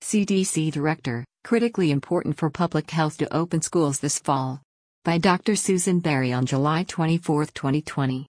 CDC Director, critically important for public health to open schools this fall. By Dr. Susan Berry on July 24, 2020.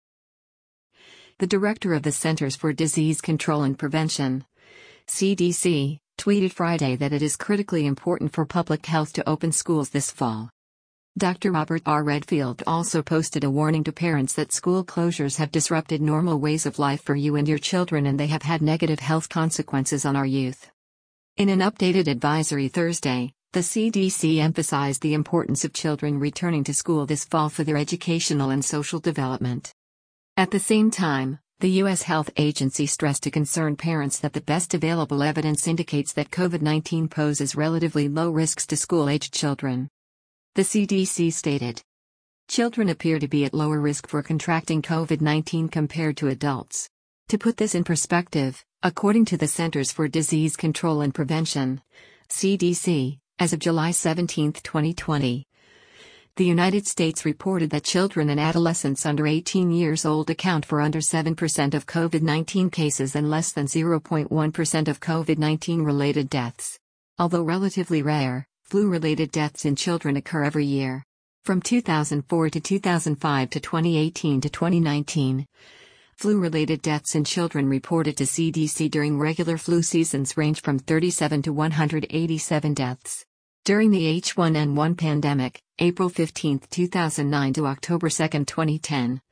The director of the Centers for Disease Control and Prevention, CDC, tweeted Friday that it is critically important for public health to open schools this fall. Dr. Robert R. Redfield also posted a warning to parents that school closures have disrupted normal ways of life for you and your children, and they have had negative health consequences on our youth. In an updated advisory Thursday, the CDC emphasized the importance of children returning to school this fall for their educational and social development. At the same time, the U.S. Health Agency stressed to concerned parents that the best available evidence indicates that COVID-19 poses relatively low risks to school-aged children. The CDC stated, "Children appear to be at lower risk for contracting COVID-19 compared to adults." To put this in perspective, according to the Centers for Disease Control and Prevention, CDC, as of July 17, 2020, the United States reported that children and adolescents under 18 years old account for under 7% of COVID-19 cases and less than 0.1% of COVID-19 related deaths. Although relatively rare, flu-related deaths in children occur every year. From 2004 to 2005 to 2018 to 2019, flu-related deaths in children reported to CDC during regular flu seasons range from 37 to 187 deaths. During the H1N1 pandemic, April 15, 2009 to October 2, 2010,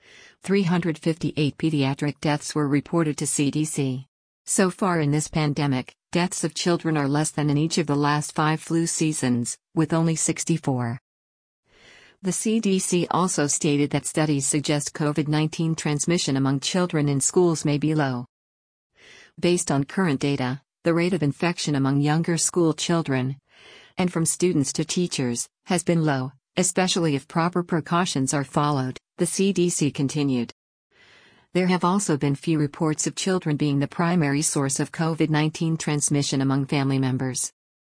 358 pediatric deaths were reported to CDC. So far in this pandemic, deaths of children are less than in each of the last 5 flu seasons, with only 64. The CDC also stated that studies suggest COVID-19 transmission among children in schools may be low. Based on current data, the rate of infection among younger school children, and from students to teachers, has been low, especially if proper precautions are followed, the CDC continued. There have also been few reports of children being the primary source of COVID-19 transmission among family members.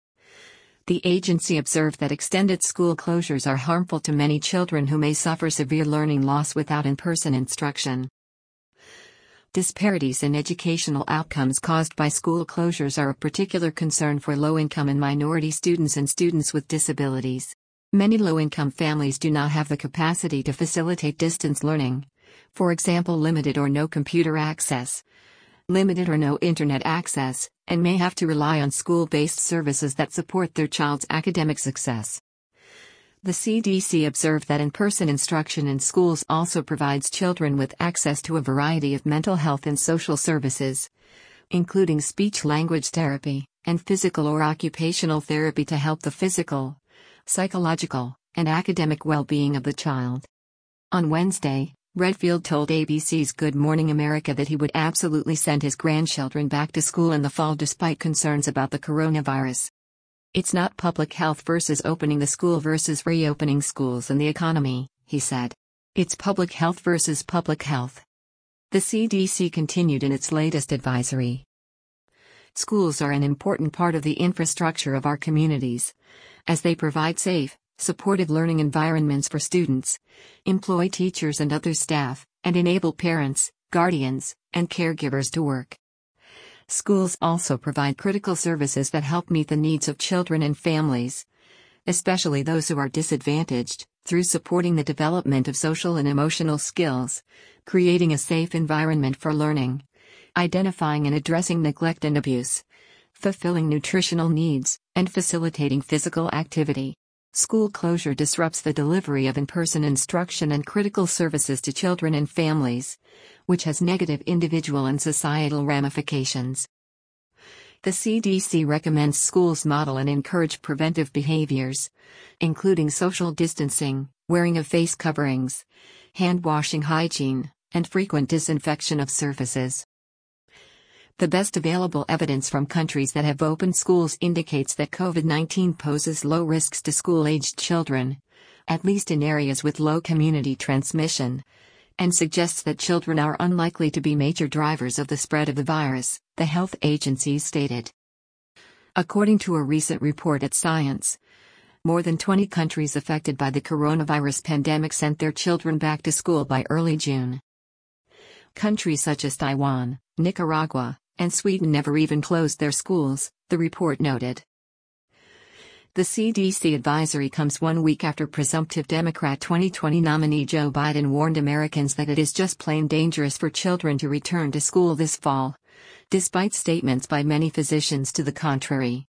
The agency observed that extended school closures are harmful to many children who may suffer severe learning loss without in-person instruction. Disparities in educational outcomes caused by school closures are of particular concern for low-income and minority students and students with disabilities. Many low-income families do not have the capacity to facilitate distance learning, for example limited or no computer access, limited or no internet access, and may have to rely on school-based services that support their child's academic success. The CDC observed that in-person instruction in schools also provides children with access to a variety of mental health and social services, including speech-language therapy, and physical or occupational therapy to help the physical, psychological, and academic well-being of the child. On Wednesday, Redfield told ABC's Good Morning America that he would absolutely send his grandchildren back to school in the fall despite concerns about the coronavirus. "It's not public health versus opening the school versus reopening schools and the economy," he said. "It's public health versus public health." The CDC continued in its latest advisory. "Schools are an important part of the infrastructure of our communities, as they provide safe, supportive learning environments for students, employ teachers and other staff, and enable parents, guardians, and caregivers to work. Schools also provide critical services that help meet the needs of children and families, especially those who are disadvantaged, through supporting the development of social and emotional skills, creating a safe environment for learning, identifying and addressing neglect and abuse, fulfilling nutritional needs, and facilitating physical activity. School closure disrupts the delivery of in-person instruction and critical services to children and families, which has negative individual and societal ramifications." The CDC recommends schools model and encourage preventive behaviors, including social distancing, wearing of face coverings, hand-washing hygiene, and frequent disinfection of surfaces. The best available evidence from countries that have opened schools indicates that COVID-19 poses low risks to school-aged children, at least in areas with low community transmission, and suggests that children are unlikely to be major drivers of the spread of the virus, the health agencies stated. According to a recent report at Science, more than 20 countries affected by the coronavirus pandemic sent their children back to school by early June. Countries such as Taiwan, Nicaragua, and Sweden never even closed their schools, the report noted. The CDC advisory comes 1 week after presumptive Democrat 2020 nominee Joe Biden warned Americans that it is just plain dangerous for children to return to school this fall, despite statements by many physicians to the contrary.